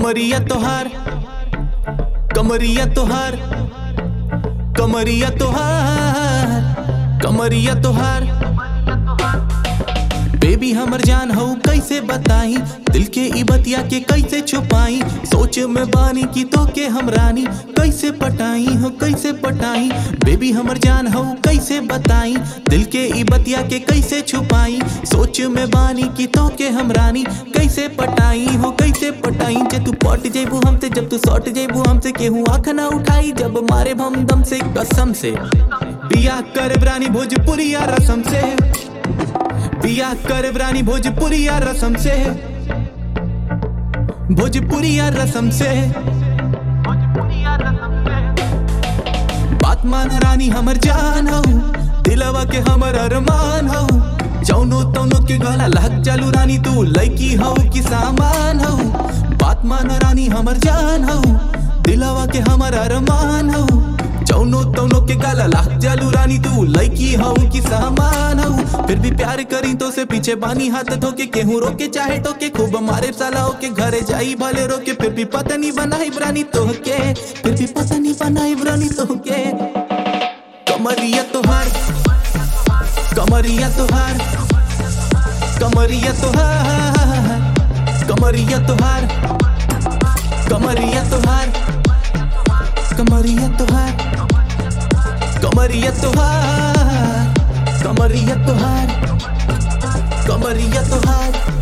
कमरिया तोहार कमरिया तोहार कमरिया तोहार कमरिया तोहार बेबी हमर जान हो कैसे बताई दिल के ई बतिया के कैसे छुपाई सोच में बानी की तो के हम रानी कैसे पटाई हो कैसे पटाई बेबी हमर जान हो कैसे बताई दिल के ई बतिया के कैसे छुपाई सोच में बानी की तो के हम रानी कैसे पटाई हो कैसे पटाई जे तू पट जेबू हमसे जब तू सट जेबू हमसे केहू आँख ना उठाई जब मारे हम दम से कसम से बिया करे रानी भोजपुरिया रसम से बिया करे रानी भोजपुरिया रसम से भोजपुरिया रसम से बात मान रानी हमर जान हो दिलवा के हमर अरमान हो जौनो तौनो के गला लग चालू रानी तू लड़की हो कि सामान हो बात मान रानी हमर जान हो दिलवा के हमर अरमान हो जौनो तौनो के गला लग चालू रानी तू लड़की हो कि सामान हो फिर भी प्यार करी तो से पीछे बानी हाथ धोके केहू रोके चाहे तो के खूब मारे साला हो के घरे जाई भले रोके फिर भी पता नहीं बनाई रानी तो के फिर भी पता नहीं बनाई रानी तो के कमरिया तोहार कमरिया तोहार कमरिया तोहार कमरिया तोहार कमरिया तोहार कमरिया तोहार कमरिया तोहार कमरिया तोहार कमरिया तोहार